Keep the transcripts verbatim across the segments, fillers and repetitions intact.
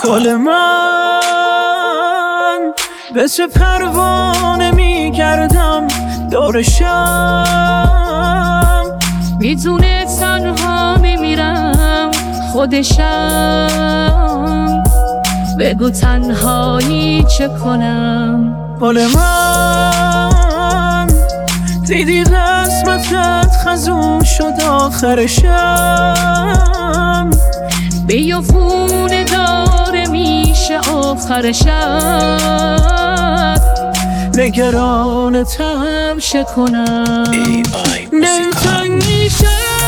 گل من به چه پروانه می کردم دورشم، میدونه تنها میمیرم خودشم، بگو تنهایی چه کنم. گل من دیدی قسمتت خزون شد آخرشم، بیافونه داره میشه آخرشم، نگرانتم چه کنم. دلتنگ میشم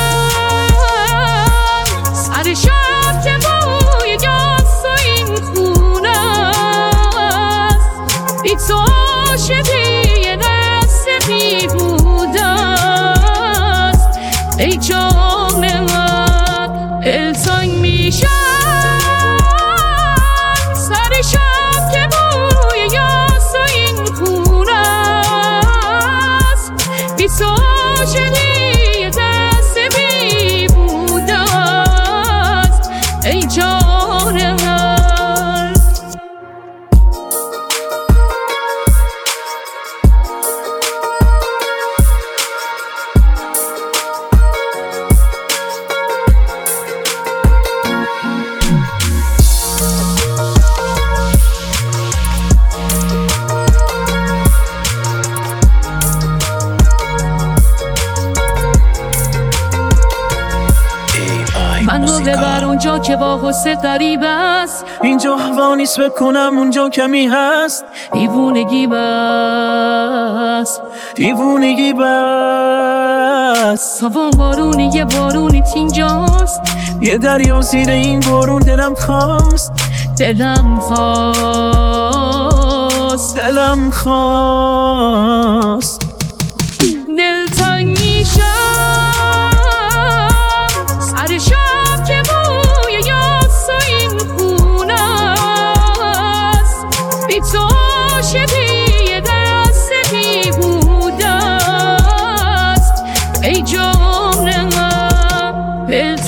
سر شب که بوی گاز و این خونه است، بی تو عاشقی یه دست بیهوده است. ای جان من دلتنگ میشم سر شب که بوی گاز و این خونه است، بی تو عاشقی یه دست بیهوده است. ای جان من من رو ببر اونجا که با حسن غریب است، اینجا هوا نیست بکنم اونجا کمی هست. دیوونگی بس دیوونگی بس هوا بارونی یه بارونیت اینجاست، یه دریا زیر این بارون دلم خواست. دلم خواست دلم خواست دلتنگ میشم سر شب که بوی یاس و این خونه است، بی تو عاشقی یه دست بیهوده است. ای جان من